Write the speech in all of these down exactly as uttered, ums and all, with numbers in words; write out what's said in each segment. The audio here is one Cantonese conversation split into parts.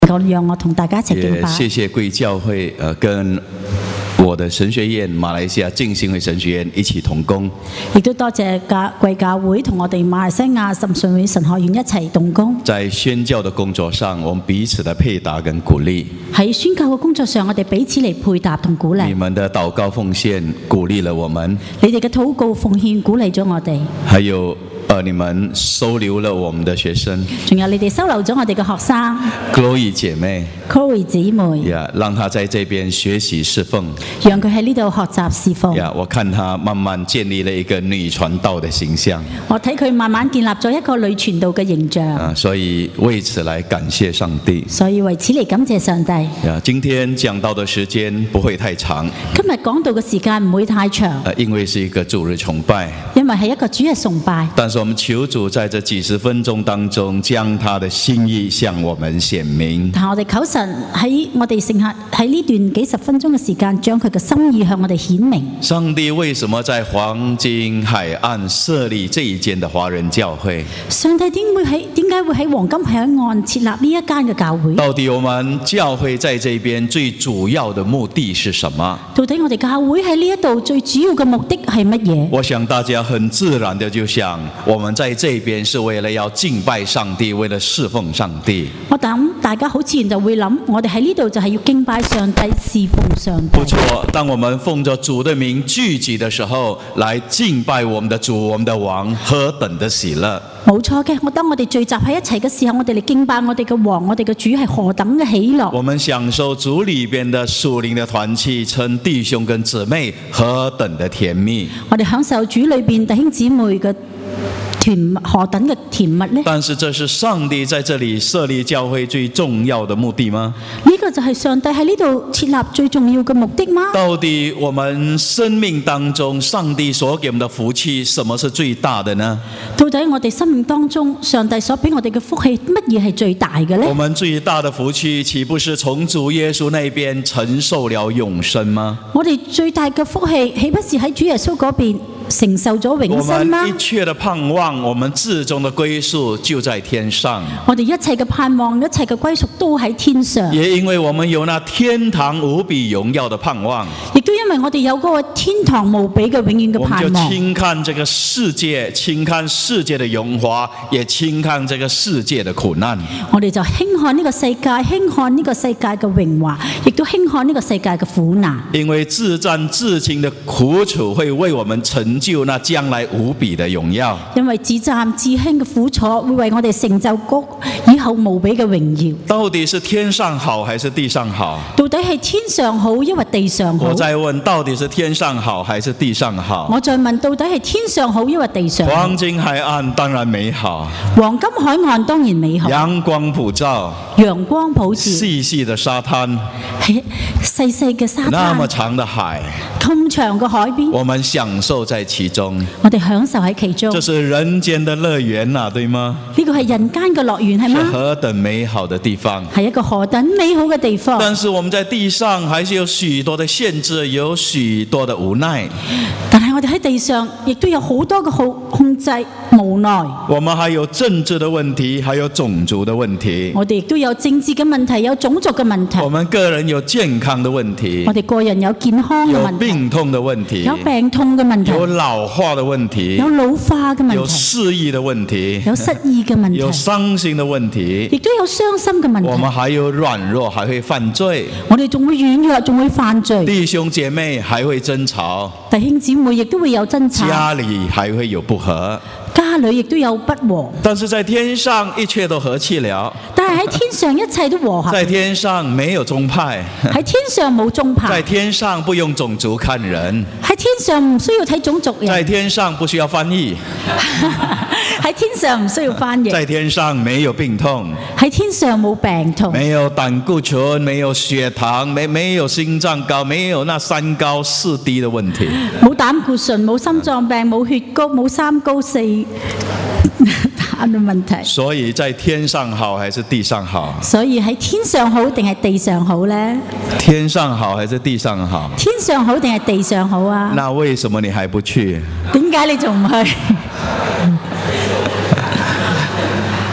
夠讓我同大家一齊敬拜。 謝謝貴教會，呃，跟我的神學院馬來西亞浸信會神學院一起同工。 亦都多謝教貴教會同我哋馬來西亞浸信會神學院一齊同工。 在宣教的工作上，我們彼此的配搭跟鼓勵。 喺宣教嘅工作上，我哋彼此嚟配搭同鼓勵。 你們的禱告奉獻鼓勵了我們。 你哋嘅禱告奉獻鼓勵咗我哋。 還有呃，你們收留了我們的學生。 仲有你哋收留咗我哋嘅學生。 Chloe 姐妹。 Chloe 姊妹。 呀、yeah, ，讓她在這邊學習侍奉。 讓佢喺呢度學習侍奉。 呀、yeah, ，我看她慢慢建立了一個女傳道的形象。 我睇佢慢慢建立咗一個女傳道嘅形象。 啊，所以為此來感謝上帝。 所以為此嚟感謝上帝。 呀，今天講道的時間不會太長。 今日講道嘅時間唔會太長。 呃，因為是一個主日崇拜。 因為係一個主日崇拜。 但是我們求主在這幾十分鐘當中，將他的心意向我們顯明。 但我哋求神喺我哋剩下喺呢段幾十分鐘嘅時間，將佢嘅心意向我哋顯明。 上帝為什麼在黃金海岸設立這一間的華人教會？ 上帝點會喺點解會喺黃金海岸設立呢一間嘅教會？ 到底我們教會在這邊最主要的目的是什麼？ 到底我哋教會喺呢一度最主要嘅目的係乜嘢？ 我想大家很自然的就想，我們在這邊是為了要敬拜上帝，為了侍奉上帝。 我諗大家好自然就會諗，我哋喺呢度就係要敬拜上帝、侍奉上帝。 不錯，當我們奉着主的名聚集的時候，來敬拜我們的主、我們的王，何等的喜樂！ 冇錯嘅，我當我哋聚集喺一齊嘅時候，我哋嚟敬拜我哋嘅王、我哋嘅主，係何等嘅喜樂！ 我們享受主裏邊的屬靈的團契，稱弟兄跟姊妹，何等的甜蜜！ 我哋享受主裏邊弟兄姊妹嘅甜何等嘅甜蜜呢？ 但是這是上帝在這裏設立教會最重要的目的嗎？ 呢個就係上帝喺呢度設立最重要嘅目的嗎？ 到底我們生命當中上帝所給我們的福氣，什麼是最大的呢？ 到底我哋生命當中上帝所俾我哋嘅福氣，乜嘢係最大嘅呢？ 我們最大的福氣，豈不是從主耶穌那邊承受了永生嗎？ 我哋最大嘅福氣，豈不是喺主耶穌嗰邊承受咗永生嗎？ 我們一切的盼望，我們至終的歸宿就在天上。 我哋一切嘅盼望，一切嘅歸屬都喺天上。 也因為我們有那天堂無比榮耀的盼望， 亦都因為我哋有嗰個天堂無比嘅永遠嘅盼望。 我們就輕看這個世界，輕看世界的榮華，也輕看這個世界的苦難。 我哋就輕看呢個世界，輕看呢個世界嘅榮華，亦都輕看呢個世界嘅苦難。 因為自戰自輕的苦楚會為我們成就那將來無比的榮耀。 因為自戰自輕嘅苦楚會為我哋成就嗰以後無比嘅榮耀。 到底是天上好還是地上好？ 到底係天上好，抑或地上好？ 我再問，到底是天上好還是地上好？ 我再問，到底係天上好，抑或地上好？ 黃金海岸當然美好， 黃金海岸當然美好， 陽光普照， 陽光普照， 細細的沙灘， 係細細嘅沙灘， 那麼長的海， 咁長嘅海邊， 我們享受在其中， 我哋享受喺其中。 這是人間的樂園啊，對嗎？ 呢個係人間嘅樂園係嗎？ 是何等美好的地方， 係一個何等美好嘅地方。 但是我們在地上還是有許多的限制，有許多的無奈。 但係我哋喺地上亦都有好多嘅控制無奈。 我們還有政治的問題，還有種族的問題。 我哋亦都有政治嘅問題，有種族嘅問題。 我們個人有健康的問題。 我哋個人有健康嘅問題。 有病痛的問題。 有病痛嘅問題。 有老化的問題。 有老化嘅問題。 有失憶的問題。 有失憶嘅問題。 有傷心的問題。 亦都有傷心嘅問題。 我們還有軟弱，還會犯罪。 我哋仲會軟弱，仲會犯罪。 弟兄姐妹還會爭吵。 弟兄姊妹亦都會有爭吵。 家裏還會有不和。 家裏亦都有不和。 但是在天上一切都和氣了。 但係喺天上一切都和諧。 在天上沒有宗派。 喺天上冇宗派。 在天上不用種族看人。 喺天上唔需要睇種族人。 在天上不需要翻譯。 喺天上唔需要翻譯。 在天上沒有病痛。 喺天上冇病痛。 沒有膽固醇，沒有血糖，沒沒有心臟高，沒有那三高四低的問題。 冇膽固醇，冇心臟病，冇血高，冇三高四膽嘅問題。 所以在天上好還是地上好？ 所以喺天上好定係地上好呢？ 天上好還是地上好？ 天上好定係地上好啊？ 那為什麼你還不去？ 點解你仲唔去？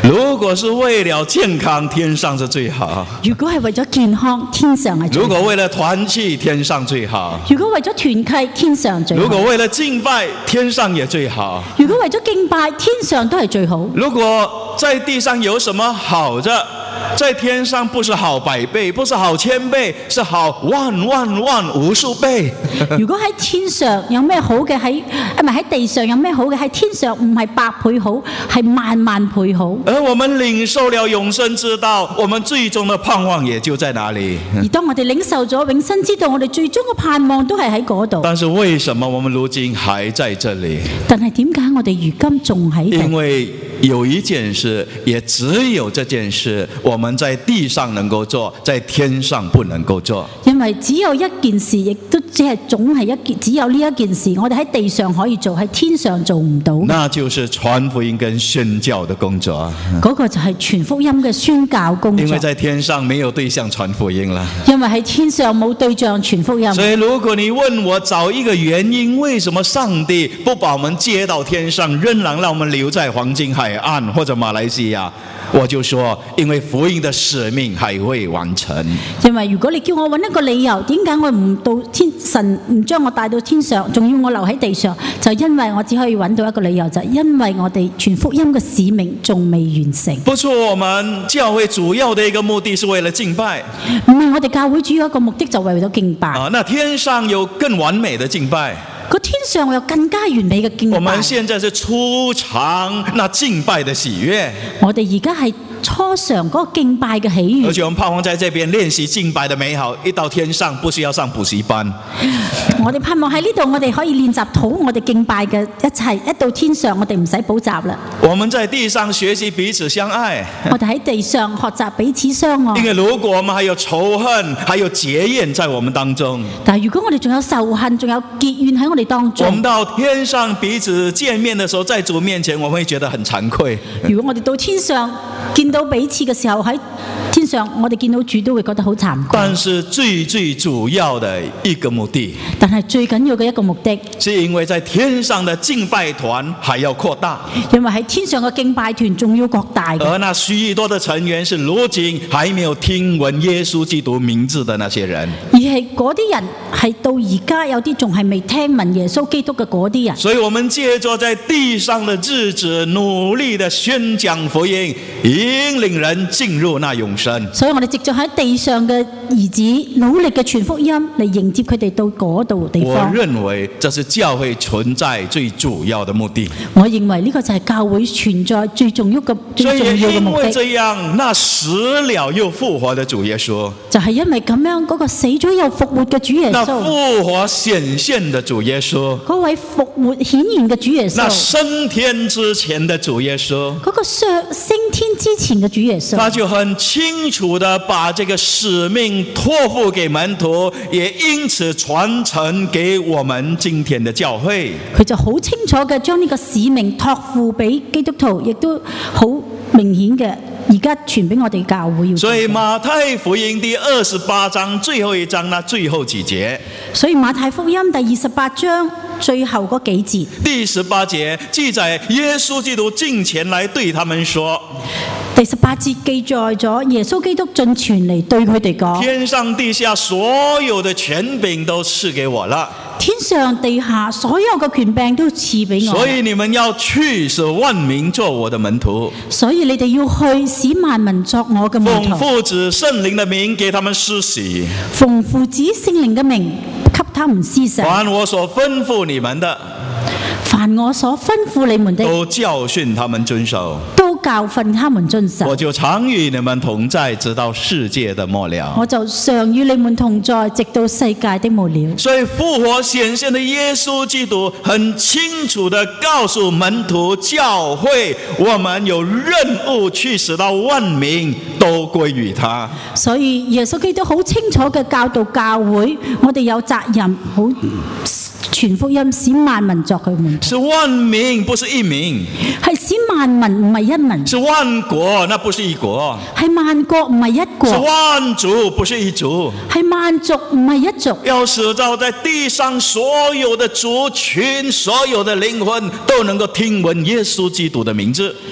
如果是為了健康，天上是最好； 如果係為咗健康，天上係最好； 如果為了團契，天上最好； 如果為咗團契，天上最好； 如果為了敬拜，天上也最好； 如果為咗敬拜，天上都係最好。 如果在地上有什麼好的，在天上不是好百倍，不是好千倍，是好萬萬萬無數倍。 如果喺天上有咩好嘅，喺唔係喺地上有咩好嘅，喺天上唔係百倍好，係萬萬倍好。 而我們領受了永生之道，我們最終的盼望也就在哪裡。 而當我哋領受咗永生之道，我哋最終嘅盼望都係喺嗰度。 但是為什麼我們如今還在這裡？ 但係點解我哋如今仲喺度？ 因為有一件事，也只有這件事，我們在地上能夠做，在天上不能夠做。 因為只有一件事，亦都只係總係一件，只有呢一件事，我哋喺地上可以做，喺天上做唔到。 那就是傳福音跟宣教的工作。 嗰個就係傳福音嘅宣教工作。 因為在天上沒有對象傳福音了。 因為喺天上冇對象傳福音。 所以如果你問我找一個原因，為什麼上帝不把我們接到天上，仍然讓我們留在黃金海岸或者馬來西亞，我就說，因為福音的使命還未完成。 因為如果你叫我揾一個理由，點解我唔到天，神唔將我帶到天上，仲要我留喺地上，就因為我只可以揾到一個理由，就係因為我哋傳福音嘅使命仲未完成。 不錯，我們教會主要的一個目的是為了敬拜。 唔係，我哋教會主要一個目的就為咗敬拜。 啊，那天上有更完美的敬拜。 個天上有更加完美嘅敬拜。 我們現在是初嘗那敬拜的喜悅。 我哋而家係初嘗嗰個敬拜嘅喜悅。 而且我們盼望在這邊練習敬拜的美好，一到天上不需要上補習班。 我哋盼望喺呢度，我哋可以練習討我哋敬拜嘅一切。一到天上，我哋唔使補習啦。 我們在地上學習彼此相愛。 我哋喺地上學習彼此相愛。 因為如果我們還有仇恨，還有結怨在我們當中， 但係如果我哋仲有仇恨，仲有結怨喺我哋當中， 我們到天上彼此見面的時候，在主面前，我們會覺得很慚愧。 如果我哋到天上見到彼此嘅時候，喺天上我哋見到主都會覺得好慚愧。 但是最最主要的一個目的， 但係最緊要嘅一個目的， 是因為在天上的敬拜團還要擴大， 因為喺天上嘅敬拜團仲要擴大嘅。 而那許多的成員是如今還沒有聽聞耶穌基督名字的那些人， 而係嗰啲人係到而家有啲仲係未聽聞耶穌基督嘅嗰啲人。 所以我們借着在地上的日子，努力的宣講福音，引領人進入那永生。 所以我哋藉著喺地上嘅兒子努力嘅傳福音嚟迎接佢哋到嗰度地方。 我認為這是教會存在最主要的目的。 我認為呢個就係教會存在最重要嘅最重要嘅目的。 所以因為這樣，那死了又復活的主耶穌， 就係因為咁樣，嗰個死咗又復活嘅主耶穌， 那復活顯現的主耶穌， 嗰位復活顯現嘅主耶穌， 那升天之前的主耶穌， 嗰個上升天之前嘅主耶穌， 他就很清楚地把這個使命託付給門徒，也因此傳承給我們今天的教會。 佢就好清楚嘅將呢個使命託付俾基督徒，亦都好明顯嘅而家傳俾我哋教會要。 所以馬太福音第二十八章最後一章那最後幾節， 所以馬太福音第二十八章最後嗰幾節， 第十八節記載耶穌基督進前來對他們說， 第十八節記載咗耶穌基督進前嚟對佢哋講， 天上地下所有的權柄都賜給我了， 天上地下所有嘅權柄都賜俾我， 所以你們要去使萬民做我的門徒， 所以你哋要去使萬民作我嘅門徒， 奉父子聖靈的名給他們施洗， 奉父子聖靈嘅名給他們施洗， 凡我所吩咐你們的， 凡我所吩咐你們的， 都教訓他們遵守， 都教訓他們遵守。 我就常與你們同在，直到世界的末了。 我就常與你們同在，直到世界的末了。 所以復活顯現的耶穌基督很清楚地告訴門徒教會，我們有任務去使到萬民都歸於他。 所以耶穌基督好清楚嘅教導教會，我哋有責任好傳福音，使萬民作佢門徒。 是萬民，不是一民。 係使萬民，唔係一民。 是萬國，那不是一國。 係萬國，唔係一國。 是萬族，不是一族。 係萬族，唔係一族。 要使到在地上所有的族群、所有的靈魂都能夠聽聞耶穌基督的名字。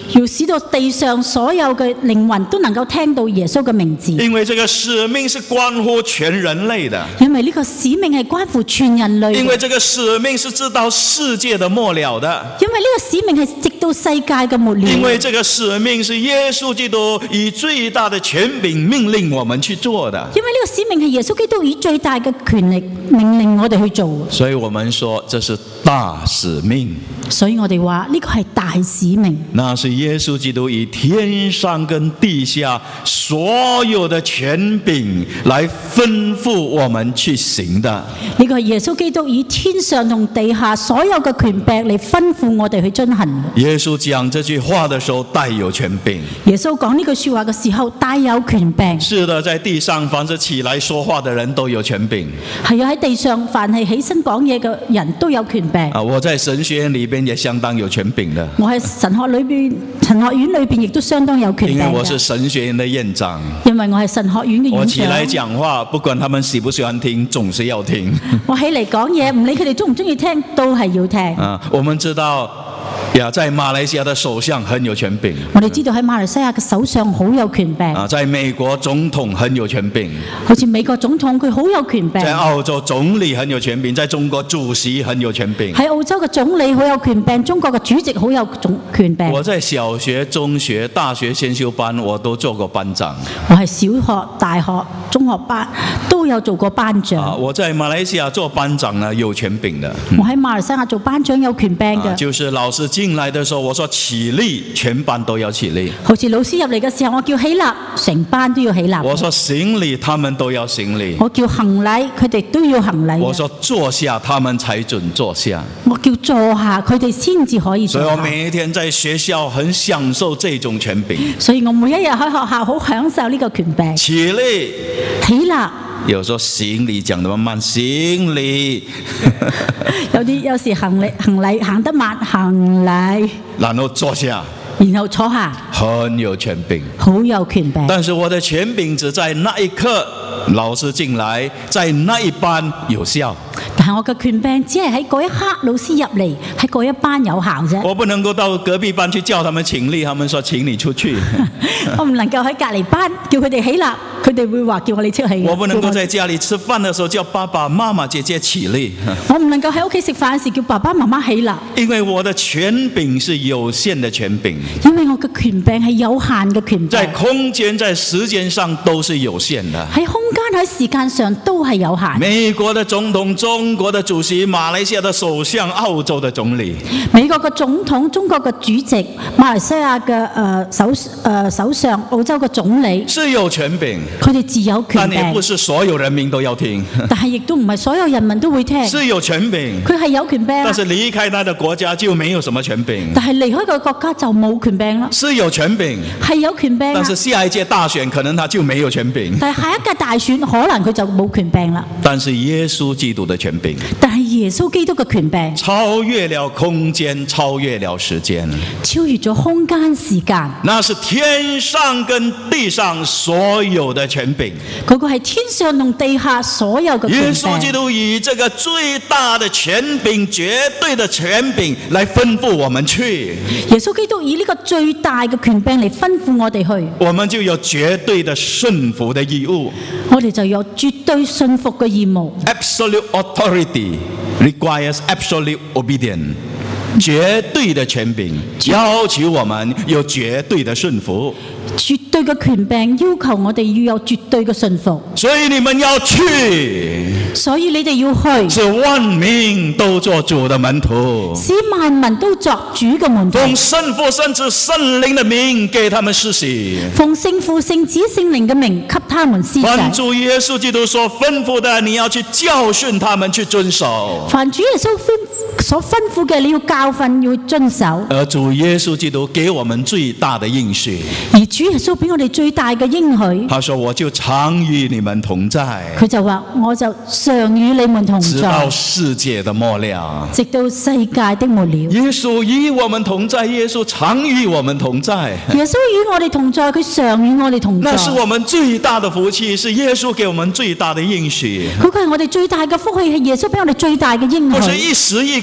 要使到地上所有嘅靈魂都能夠聽到耶穌嘅名字。 因為這個使命是關乎全人類的， 因為呢個使命係關乎全人類嘅。 因為這個使命是直到世界的末了的， 因為呢個使命係直到世界嘅末了。 因為這個使命是耶穌基督以最大的權柄命令我們去做的。 因為呢個使命係耶穌基督以最大嘅權力命令我哋去做。 所以我們說這是大使命。 所以我哋話呢個係大使命。 那是耶穌基督以天上跟地下所有的權柄來吩咐我們去行的。 呢個係耶穌基督以天上同地下所有嘅權柄嚟吩咐我哋去遵行。 耶穌講這句話的時候帶有權柄。 耶穌講呢句說話嘅時候帶有權柄。 是的，在地上凡是起來說話的人都有權柄。 係啊，喺地上凡係起身講嘢嘅人都有權柄。 啊，我在神學院裏邊也相當有權柄的。 我喺神學裏邊、神學院裏邊亦都相當有權柄。 因為我是神學院的院長。 因為我係神學院嘅院長。 我起來講話，不管他們喜不喜歡聽，總是要聽。 我起嚟講嘢，唔理佢哋中唔中意聽，都係要聽。 啊，我們知道。呀，在馬來西亞的首相很有權柄。 我哋知道喺馬來西亞嘅首相好有權柄。 啊，在美國總統很有權柄。 好似美國總統佢好有權柄。 在澳洲總理很有權柄，在中國主席很有權柄。 喺澳洲嘅總理好有權柄，中國嘅主席好有總權柄。 我在小學、中學、大學先修班我都做過班長。 我係小學、大學、中學班都有做過班長。 啊，我在馬來西亞做班長呢，有權柄的。 我喺馬來西亞做班長有權柄嘅。 啊，就是老師進來的時候，我說起立，全班都要起立。 好似老師入嚟嘅時候，我叫起立，成班都要起立。 我說行禮，他們都要行禮。 我叫行禮，佢哋都要行禮。 我說坐下，他們才准坐下。 我叫坐下，佢哋先至可以坐下。 所以我每一天在學校很享受這種權柄。 所以我每一日喺學校好享受呢個權柄。 起立， 起立。 有時候行禮講得慢慢，行禮。 有啲有時行禮行禮行得慢，行禮。 然後坐下。 然後坐下。 很有權柄。 好有權柄。 但是我的權柄只在那一刻，老師進來，在那一班有效。 但係我嘅權柄只係喺嗰一刻老師入嚟，喺嗰一班有效啫。 我不能夠到隔壁班去叫他們請立，他們說請你出去。 我唔能夠喺隔離班叫佢哋起立，佢哋會話叫我哋出去。 我不能夠在家裡吃飯的時候叫爸爸媽媽姐姐起立。 我唔能夠喺屋企食飯時叫爸爸媽媽起立。因為我的權柄是有限的權柄。 因為我嘅權柄係有限嘅權柄。 在空間、在時間上都是有限的。 喺空間、喺時間上都係有限。 美國的總統、中國的主席、馬來西亞的首相、澳洲的總理。 美國嘅總統、中國嘅主席、馬來西亞嘅誒首誒首相、澳洲嘅總理是有權柄。 佢哋自有權柄。 但也不是所有人民都要聽。 但係亦都唔係所有人民都會聽。 是有權柄。 佢係有權柄。 但是離開他的國家就沒有什麼權柄。 但係離開個國家就冇權柄啦。 是有權柄。 係有權柄。 但是下一屆大選可能他就沒有權柄。 但係下一屆大選可能佢就冇權柄啦。 但是耶穌基督的權柄。 但係耶穌基督嘅權柄超越了空間，超越了時間， 超越咗空間時間。 那是天上跟地上所有的權柄。 嗰個係天上同地下所有嘅權柄。 耶穌基督以這個最大的權柄、絕對的權柄來吩咐我們去。 耶穌基督以呢個最大嘅權柄嚟吩咐我哋去， 我們就有絕對的順服的義務。 我哋就有絕對信服嘅義務。 Absolute authority requires absolute obedience。絕對的權柄要求我們有絕對的順服。 絕對嘅權柄要求我哋要有絕對嘅信服。 所以你們要去。 所以你哋要去。 使萬民都做主的門徒。 使萬民都作主嘅門徒。 奉聖父、聖子、聖靈的名給他們施洗。 奉聖父、聖子、聖靈嘅名給他們施洗。 凡主耶穌基督所吩咐的，你要去教訓他們去遵守。 凡主耶穌吩所吩咐嘅，你要教訓，要遵守。 而主耶穌基督給我們最大的應許。 而主耶穌俾我哋最大嘅應許。 他說：我就常與你們同在。 佢就話：我就常與你們同在， 直到世界的末了。 直到世界的末了。 耶穌與我們同在，耶穌常與我們同在。 耶穌與我哋同在，佢常與我哋同在。 那是我們最大的福氣，是耶穌給我們最大的應許。 嗰個係我哋最大嘅福氣，係耶穌俾我哋最大嘅應許。 不是一時一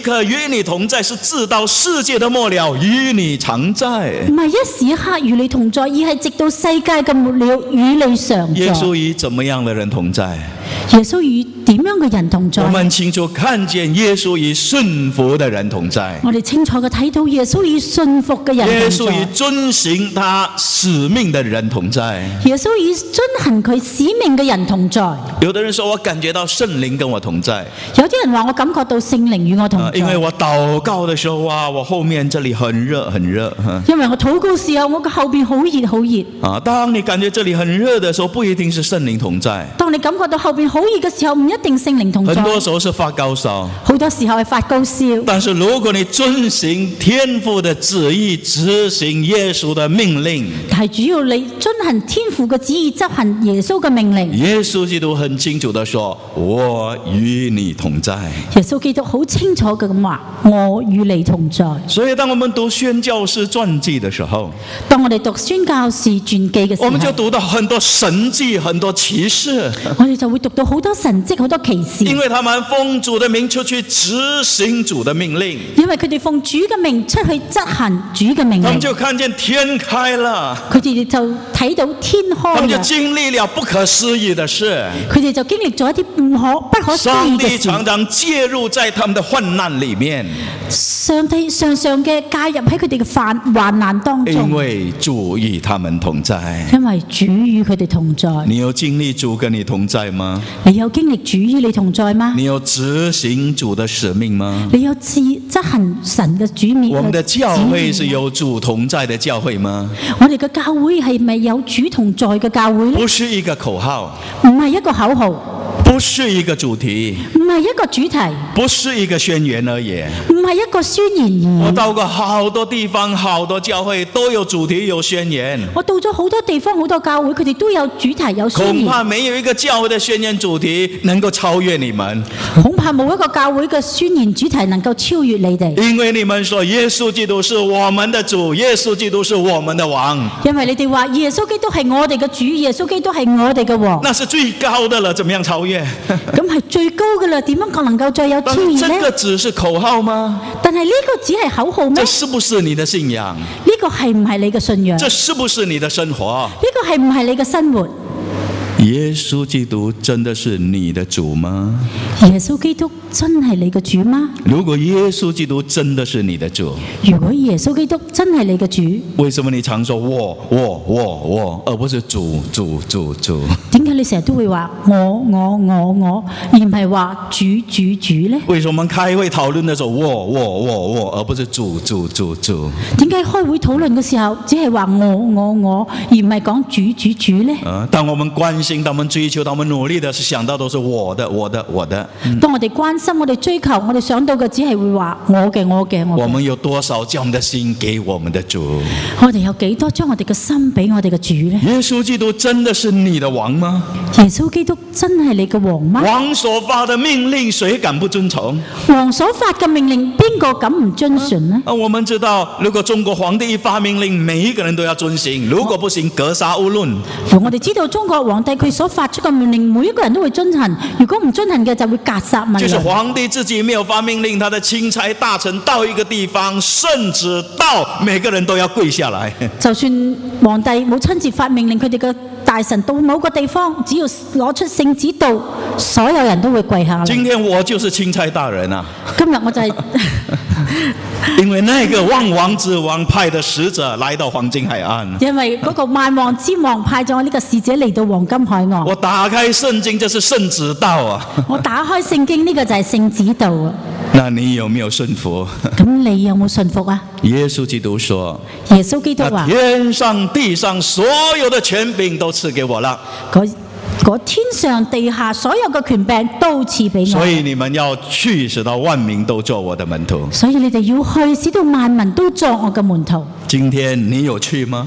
刻與你同在，是直到世界的末了與你常在。 唔係一時一刻與你同在，而係直到世界嘅末了與你常在。 耶穌與怎麼樣的人同在？ 耶穌與點樣嘅人同在？ 我們清楚看見耶穌與順服的人同在。 我哋清楚嘅睇到耶穌與順服嘅人耶穌與同在。 遵行他使命的人同在。 耶穌與遵行佢使命嘅人同在。 有的人說我感覺到聖靈跟我同在， 有啲人話我感覺到聖靈與我同在， 因為我禱告的時候，哇，我後面這裡很熱很熱。 因為我禱告時候，我嘅後邊好熱好熱。 啊，當你感覺這裡很熱的時候，不一定是聖靈同在。 當你感覺到後邊好熱嘅時候，唔一定聖靈同在。 很多時候是發高燒， 好多時候係發高燒。 但是如果你遵行天父的旨意，執行耶穌的命令， 但係主要你遵行天父嘅旨意，執行耶穌嘅命令。 耶穌基督很清楚地說：我與你同在。 耶穌基督好清楚嘅咁話：我與你同在。 所以當我們讀宣教士傳記的時候， 當我哋讀宣教士傳記嘅時候， 我們就讀到很多神蹟、很多奇事。 我哋就會讀到好多神蹟、好多奇事。 因為他們奉主的名出去執行主的命令， 因為佢哋奉主嘅名出去執行主嘅命令， 他們就看見天開了， 佢哋就睇到天開他們就啦， 經歷了不可思議的事。 佢哋就經歷咗一啲唔可不可思上帝議嘅事。 常常介入在他們的患難裡面， 上帝常常嘅介入喺佢哋嘅患患難當中， 因為主與他們同在。 因為主與佢哋同在。 你有經歷主跟你同在嗎？ 你有經歷主與你同在嗎？ 你有執行主的使命嗎？ 你有自執行神嘅主命？ 我們的教會是有主同在的教會嗎？ 我哋嘅教會係咪有主同在嘅教會呢？ 不是一個口號， 唔係一個口號， 不是一個主題， 唔係一個主題， 不是一個宣言而已。 唔係一個宣言而已。 我到過好多地方，好多教會都有主題，有宣言。 我到咗好多地方，好多教會，佢哋都有主題，有宣言。 恐怕沒有一個教會的宣言主題能夠超越你們， 恐怕冇一個教會嘅宣言主題能夠超越你哋。 因為你們說耶穌基督是我們的主，耶穌基督是我們的王。 因為你哋話耶穌基督係我哋嘅主，耶穌基督係我哋嘅王。 那是最高的了，怎麼樣超越？ 咁係最高嘅啦，點樣能夠再有超越這個呢？ 只是口號嗎？ 但係呢個只係口號咩？ 這是不是你的信仰？ 呢個係唔係你嘅信仰？ 這是不是你的生活？ 呢個係唔係你嘅生活？ 耶穌基督真的是你的主嗎？ 耶穌基督真係你嘅主嗎？ 如果耶穌基督真的是你的主， 如果耶穌基督真係你嘅主， 為什麼你常說我我我我，而不是主主主主？ 點解你成日都會話我我我我，而唔係話主主主呢？ 為什麼我們開會討論的時候我我我我，而不是主主主主？ 點解開會討論嘅時候只係話我我我，而唔係講主主主呢？ 啊，當我們關心、當我們追求、當我們努力的是想到都是我的我的我的。 當我哋關心、我哋追求、我哋想到嘅只係會話我嘅我嘅我嘅。 我們有多少將我們的心給我們的主？ 我哋有幾多將我哋嘅心俾我哋嘅主呢？ 耶穌基督真的是你的王嗎？ 耶穌基督真係你嘅王嗎？ 王所發的命令，誰敢不遵從？ 王所發嘅命令，邊個敢唔遵循呢？ 啊，我們知道，如果中國皇帝一發命令，每一個人都要遵行；如果不行，格殺勿論。 我哋知道中國皇帝佢所發出嘅命令，每一個人都會遵行。如果唔遵行嘅，就會格殺勿論。 就是皇帝自己沒有發命令，他的欽差大臣到一個地方，聖旨到，每個人都要跪下來。 就算皇帝冇親自發命令，佢哋嘅大臣到某個地方，只要攞出聖旨到，所有人都會跪下來。 今天我就是欽差大人啊！ 今日我就係、是、 因為那個萬王之王派的使者來到黃金海岸， 因為嗰個萬王之王派咗呢個使者嚟到黃金海岸。 我打開聖經，這是聖旨道啊！ 我打開聖經，呢、這個就係聖旨道啊！ 那你有沒有順服？ 咁你有冇信服啊？ 耶穌基督說： 耶穌基督話： 天上地上所有的權柄都賜給我了。 嗰天上地下所有嘅權柄都賜俾我。 所以你們要去，使到萬民都做我的門徒。 所以你哋要去，使到萬民都作我嘅門徒。 今天你有去嗎？ 今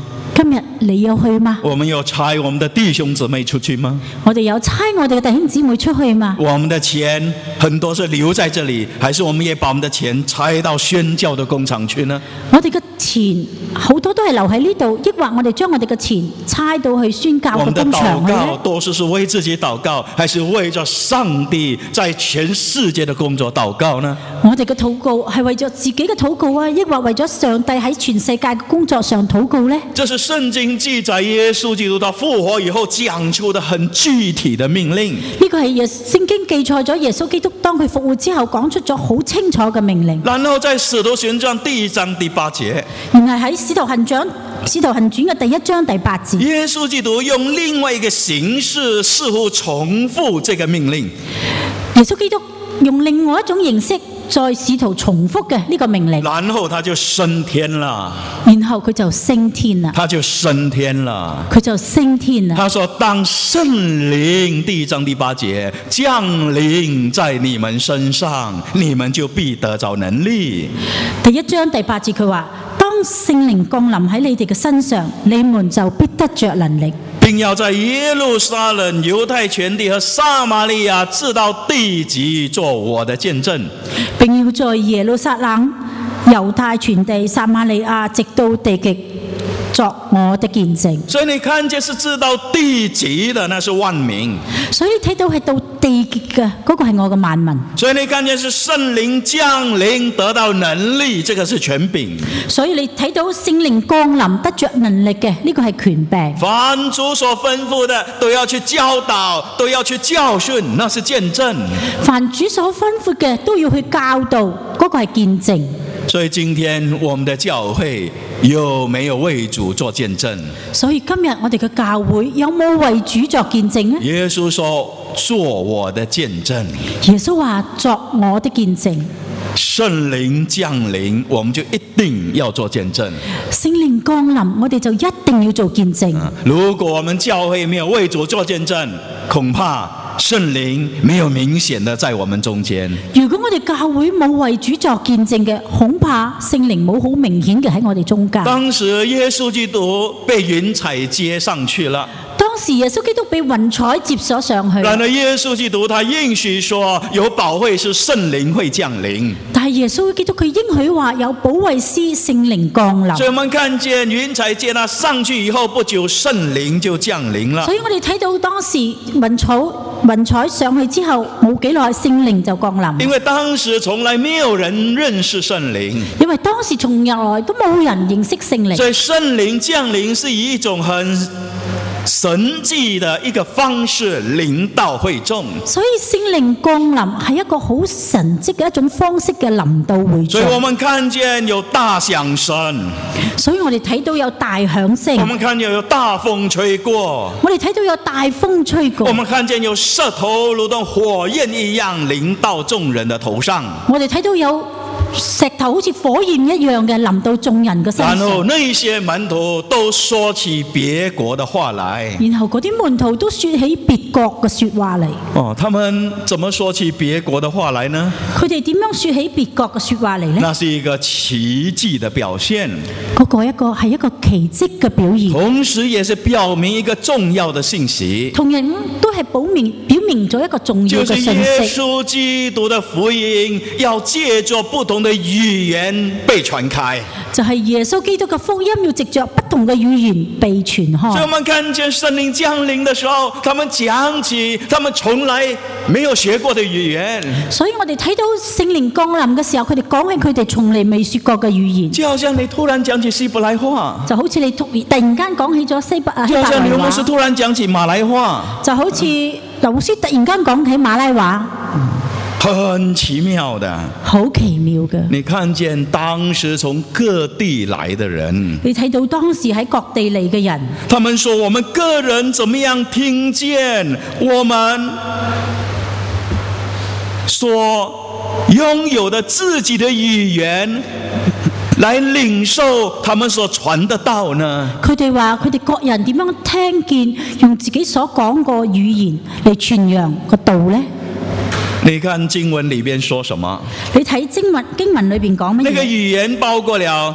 今日你有去嗎？ 我們有差我們的弟兄姊妹出去嗎？ 我哋有差我哋嘅弟兄姊妹出去嗎？ 我們的錢很多是留在這裡，還是我們也把我們的錢差到宣教的工廠去呢？ 我哋嘅錢好多都係留喺呢度，抑或我哋將我哋嘅錢差到去宣教嘅工場去呢？ 我們的禱告多數是為自己禱告，還是為着上帝在全世界的工作禱告呢？ 我哋嘅禱告係為咗自己嘅禱告啊，抑或為咗上帝喺全世界嘅工作上禱告呢？ 這是聖經記載耶穌基督他復活以後講出的很具體的命令。 呢個係耶聖經記載咗耶穌基督當佢復活之後講出咗好清楚嘅命令。 然後在使徒行傳第一章第八節， 原來喺使徒行傳使徒行傳嘅第一章第八節， 耶穌基督用另外一個形式似乎重複這個命令。 耶穌基督用另外一種形式再試圖重複嘅呢個命令， 然後他就升天了。 然後佢就升天啦， 他就升天了。 佢就升天啦。 他說：當聖靈第一章第八節降臨在你們身上，你們就必得着能力。 第一章第八節佢話：當聖靈降臨喺你哋嘅身上，你們就必得着能力。 並要在耶路撒冷、猶太全地和撒瑪利亞直到地極做我的見證。 並要在耶路撒冷、猶太全地、撒瑪利亞直到地極作我的見證。 所以你看見是直到地極的，那是萬民。 所以你睇到係到地極嘅嗰個係我嘅萬民。 所以你看見是聖靈降臨得到能力，這個是權柄。 所以你睇到聖靈降臨得着能力嘅呢個係權柄。 凡主所吩咐的都要去教導，都要去教訓，那是見證。 凡主所吩咐嘅都要去教導，嗰個係見證。 所以今天我們的教會有沒有為主做見證？ 所以今日我哋嘅教會有冇為主作見證呢？ 耶穌說：做我的見證。 耶穌話：作我的見證。 聖靈降臨，我們就一定要做見證。 聖靈降臨，我哋就一定要做見證。 如果我們教會沒有為主做見證，恐怕聖靈沒有明顯的在我們中間。 如果我哋教會冇為主作見證嘅，恐怕聖靈冇好明顯嘅喺我哋中間。 當時耶穌基督被雲彩接上去了。 當時耶穌基督被雲彩接咗上去。 然而耶穌基督他應許說，有保惠師聖靈會降臨。 但係耶穌基督佢應許話有保惠師聖靈降臨。 所以我們看見雲彩接他上去以後，不久聖靈就降臨了。 所以我哋睇到當時雲彩雲彩上去之後冇幾耐，聖靈就降臨。 因為當時從來沒有人認識聖靈。 因為當時從日來都冇人認識聖靈。 所以聖靈降臨是以一種很神蹟的一個方式臨到會眾。 所以聖靈降臨係一個好神蹟嘅一種方式嘅臨到會眾。 所以我們看見有大響聲。 所以我哋睇到有大響聲。 我們看見有大風吹過。 我哋睇到有大風吹過。 我們看見有舌頭如同火焰一樣臨到眾人的頭上。 我哋睇到有石頭好似火焰一樣嘅臨到眾人嘅身上。 然後那些門徒都說起別國的話來。 然後嗰啲門徒都說起別國嘅說話嚟。 哦，他們怎麼說起別國的話來呢？ 佢哋點樣說起別國嘅說話嚟呢？ 那是一個奇蹟的表現。 嗰個一個係一個奇蹟嘅表現。 同時也是表明一個重要的信息。 同樣都係表明表明咗一個重要嘅信息。 就是耶穌基督的福音要借着不同的語言被傳開。 就係耶穌基督嘅福音要藉着不同嘅語言被傳開。 所以我們看見聖靈降臨的時候，他們講起他們從來沒有學過的語言。 所以我哋睇到聖靈降臨嘅時候，佢哋講起佢哋從嚟未說過嘅語言。 就好像你突然講起希伯來話， 就好似你突突然間講起咗西伯啊希伯來話。 就好像劉牧師突然講起馬來話， 就好似劉牧師突然間講起馬來話。 很奇妙的， 好奇妙嘅。 你看見當時從各地來的人， 你睇到當時喺各地嚟嘅人， 他們說我們個人怎麼樣聽見我們所擁有的自己的語言來領受他們所傳的道呢？ 佢哋話佢哋各人點樣聽見用自己所講個語言嚟傳揚個道呢？ 你看經文裏邊說什麼？ 你睇經文經文裏邊講乜嘢？ 那個語言包括了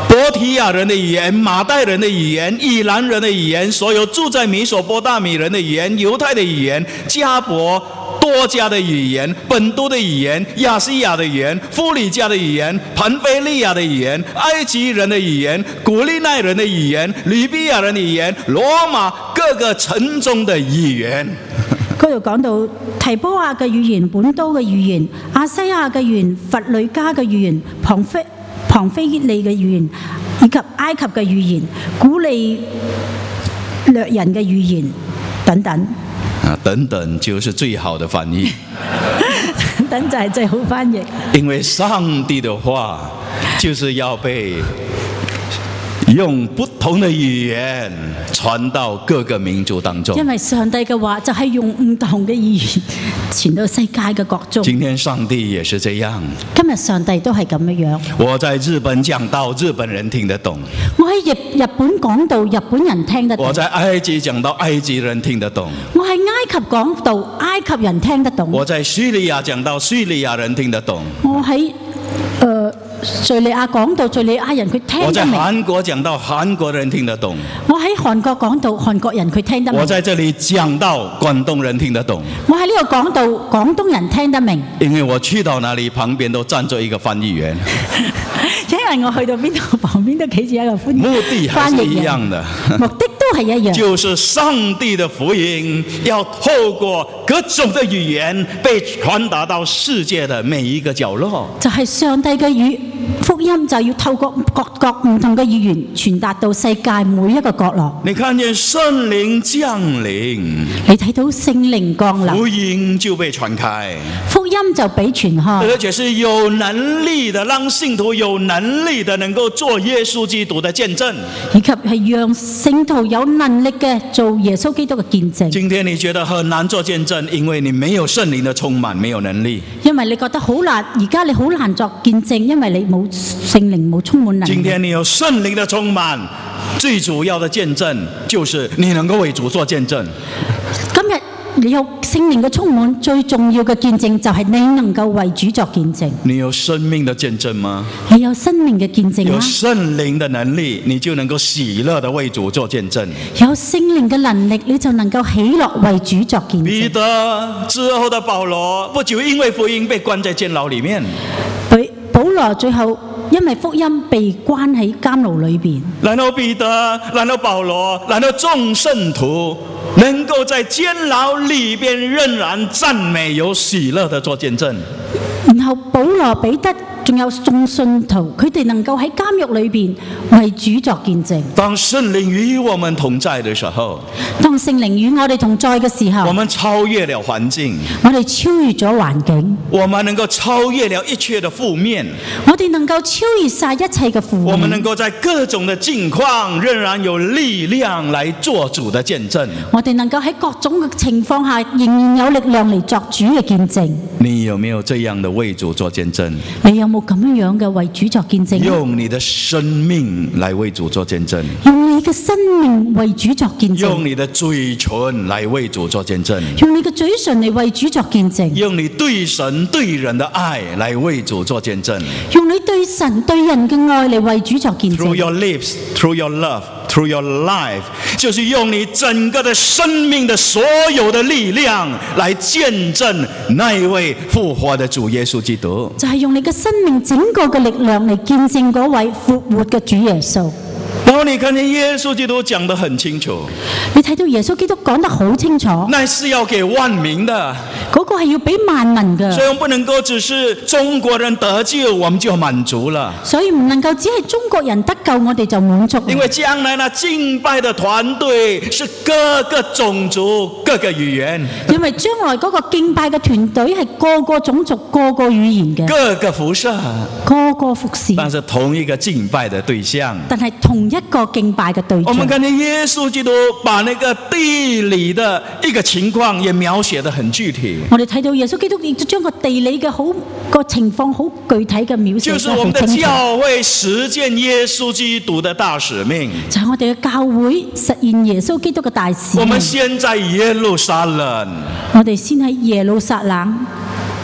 波提亞人的語言、馬代人的語言、以蘭人的語言，所有住在米索波大米人的語言、猶太的語言、加伯多加的語言、本都的語言、亞西亞的語言、夫里加的語言、潘菲利亞的語言、埃及人的語言、古利奈人的語言、利比亞人的語言、羅馬各個城中的語言。 嗰度講到提波亞嘅語言、本都嘅語言、亞西亞嘅語言、弗里加嘅語言、龐菲龐菲利嘅語言，以及埃及嘅語言、古利略人嘅語言等等。 啊，等等就是最好的翻譯。 等等就係最好翻譯。 因為上帝的話就是要被用不同的語言傳到各個民族當中。 因為上帝嘅話就係用唔同嘅語言傳到世界嘅各中。 今天上帝也是這樣。 今日上帝都係咁樣樣。 我在日本講到日本人聽得懂。 我喺日日本講到日本人聽得懂。 我在埃及講到埃及人聽得懂。 我喺埃及講到埃及人聽得懂。 我在敘利亞講到敘利亞人聽得懂。 我喺誒敘利亞講到敘利亞人佢聽得明。 我在韓國講到韓國人聽得懂。 我喺韓國講到韓國人佢聽得明。 我在這裡講到廣東人聽得懂。 我喺呢度講到廣東人聽得明。 因為我去到哪裡旁邊都站着一個翻譯員。 因為我去到邊度旁邊都企住一個翻譯員。 目的還是一樣的。 目的都係一樣。 就是上帝的福音要透過各種的語言被傳達到世界的每一個角落。 就係上帝嘅語福音就要透過各各唔同嘅語言傳達到世界每一個角落。 你看見聖靈降臨， 你睇到聖靈降臨， 福音就被傳開， 福音就被傳開， 而且是有能力的，讓信徒有能力的能夠做耶穌基督的見證， 以及係讓聖徒有能力嘅做耶穌基督嘅見證。 今天你覺得很難做見證，因為你沒有聖靈的充滿，沒有能力。 因為你覺得好難，而家你好難作見證，因為你冇聖靈，冇充滿能力。 今天你有聖靈的充滿，最主要的見證就是你能夠為主做見證。 今日你有聖靈嘅充滿，最重要嘅見證就係你能夠為主作見證。 你有生命的見證嗎？ 你有生命嘅見證嗎？ 有聖靈的能力，你就能夠喜樂的為主做見證。 有聖靈嘅能力，你就能夠喜樂為主作見證。 彼得之後的保羅，不久因為福音被關在監牢裡面。 保羅最後因為福音被關喺監牢裏邊。 然後彼得，然後保羅，然後眾聖徒能夠在監牢裡邊仍然讚美有喜樂的做見證。 然後保羅、彼得仲有眾信徒，佢哋能夠喺監獄裏邊為主作見證。 當聖靈與我們同在的時候， 當聖靈與我哋同在嘅時候， 我們超越了環境， 我哋超越咗環境， 我們能夠超越了一切的負面， 我哋能夠超越晒一切嘅負面， 我們能夠在各種的境況仍然有力量來做主的見證。 我哋能夠喺各種嘅情況下仍然有力量嚟作主嘅見證。 你有沒有這樣的為主做見證？ 你有冇咁樣樣嘅為主作見證？ 用你的生命來為主做見證， 用你嘅生命為主作見證， 用你的嘴唇來為主做見證， 用你嘅嘴唇嚟為主作見證， 用你對神對人的愛來為主做見證， 用你對神對人嘅愛嚟為主作見證。 Through your lips, through your love, through your life， 就是用你整個的生命的所有的力量來見證那一位復活的主耶穌基督。 就係用你嘅生命整個嘅力量嚟見證嗰位復活嘅主耶穌。 然後你看見耶穌基督講得很清楚， 你睇到耶穌基督講得好清楚， 那是要給萬民的， 嗰個係要俾萬民嘅。 所以我們不能夠只是中國人得救，我們就滿足了。 所以唔能夠只係中國人得救，我哋就滿足。 因為將來呢敬拜的團隊是各個種族、各個語言。 因為將來嗰個敬拜嘅團隊係個個種族、個個語言嘅， 各個服侍， 個個服侍， 但是同一個敬拜的對象。 但係同一個敬拜嘅對象。 我們看見耶穌基督把那個地理的一個情況也描寫得很具體。 我哋睇到耶穌基督亦都將個地理嘅好個情況好具體嘅描寫得就是我們的教會實踐耶穌基督的大使命。 就係我哋嘅教會實現耶穌基督嘅大使命。 我們先在耶路撒冷， 我哋先喺耶路撒冷。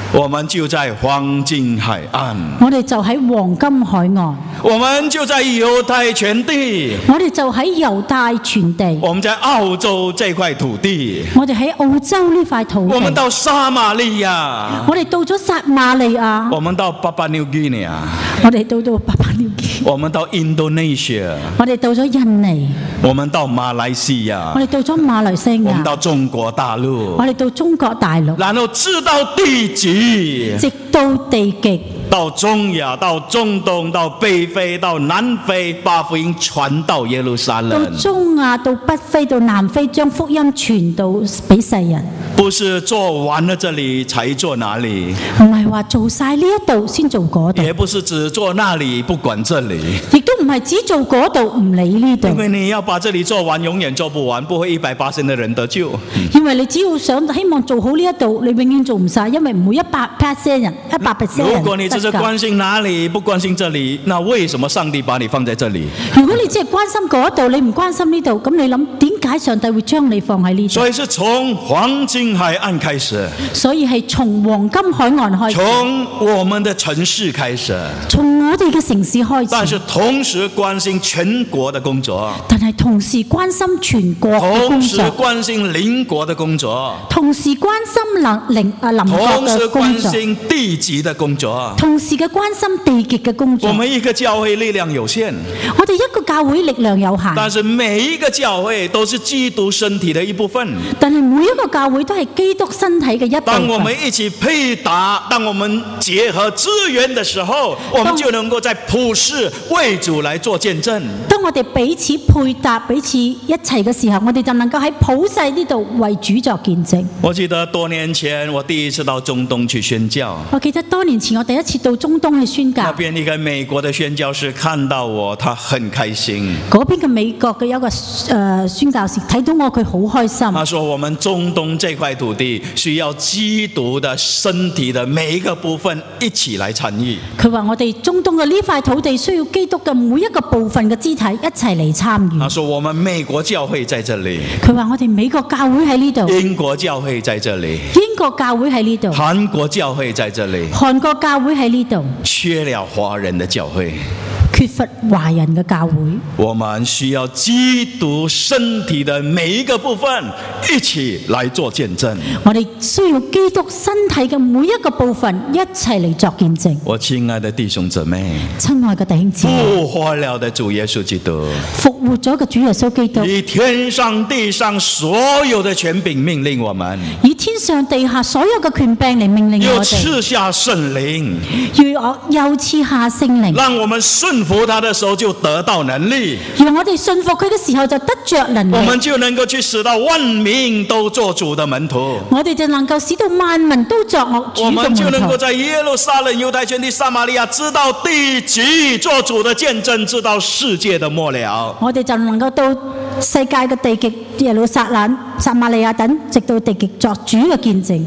我們就在黃金海岸， 我哋就喺黃金海岸， 我們就在猶太全地， 我哋就喺猶太全地， 我們在澳洲這塊土地， 我哋喺澳洲呢塊土地， 我們到撒瑪利亞， 我哋到咗撒瑪利亞， 我們到巴巴紐幾內亞， 我哋到到巴巴紐幾， 我們到 Indonesia， 我哋到咗印尼， 我們到馬來西亞， 我哋到咗馬來西我們亞， 到中國大陸， 我哋到中國大陸， 然後直到地極， 直到地極， 到中亞，到中東，到北非，到南非，把福音傳到耶路撒到冷。 中亞，到北非，到南非，將福音傳到俾世人。 不是做完了這裡才做哪裡， 唔係話做晒呢一度先做嗰度， 也不是只做那裡不管這裡， 亦都唔係只做嗰度唔理呢度因。為你要把這裡做完，永遠做不完，不會一百八十的人得救。 因為你只要想希望做好呢一度，你永遠做唔晒，因為唔會一百 percent 人一百 percent 人如果你只是得㗎關心哪裡，不關心這裡，那為什麼上帝把你放在這裡？ 如果你只係關心嗰度，你唔關心呢度，咁你諗點解上帝會將你放喺呢度？ 所以是從黃金海岸開始， 所以係從黃金海岸開始， 從我們的城市開始， 從我哋嘅城市開但始， 是同時關心全國的工作， 但係同時關心全國嘅工同時作， 關心鄰國的工作， 同時關心鄰鄰啊鄰國同時嘅工作， 關心地級的工作。 同時嘅關心地極嘅工作我。們一個教會力量有限， 我哋一個教會力量有限， 但是每一個教會都是基督身體的一部分。 但係每一個教會都係基督身體嘅一部當我分。 們一起配搭，當我們結合資源的時候，我們就能夠在普世為主來做見證。 當我哋彼此配搭、彼此一齊嘅時候，我哋就能夠喺普世呢度為主作見證。 我記得多年前我第一次到中東去宣教， 我記得多年前我第一次到中東去宣教， 那邊一個美國的宣教士看到我，他很開心。 嗰邊嘅美國嘅有一個誒、呃、宣教士睇到我，佢好開心。 他說：我們中東這塊土地需要基督的身體的每一個部分一起來參與。 佢話我哋中東嘅呢塊土地需要基督嘅每一個部分嘅肢體一齊嚟參與。 他說：我們美國教會在這裡， 佢話我哋美國教會喺呢度， 英國教會在這裡， 英國教會喺呢度， 韓國教會在這裡， 韓國教會喺呢度， 缺了華人的教會。 缺乏華人嘅教會。 我們需要基督身體的每一個部分一起來做見證。 我哋需要基督身體嘅每一個部分一齊嚟作見證。 我親愛的弟兄姊妹， 親愛嘅弟兄姊妹， 復活了的主耶穌基督， 復活咗嘅主耶穌基督， 以天上地上所有的權柄命令我們， 以天上地下所有嘅權柄嚟命令又我哋， 賜下聖靈， 要我又賜下聖靈， 讓我們順服他的時候就得到能力， 讓我哋信服佢嘅時候就得着能力， 我們就能夠去使到萬民都做主的門徒。 我哋就能夠使到萬民都作我主我嘅們就能夠門徒。 在耶路撒冷、猶太全地、撒瑪利亞，直到地極做主的見證，直到世界的末了。 我哋就能夠到世界嘅地極、耶路撒冷、撒瑪利亞等，直到地極作主嘅見證。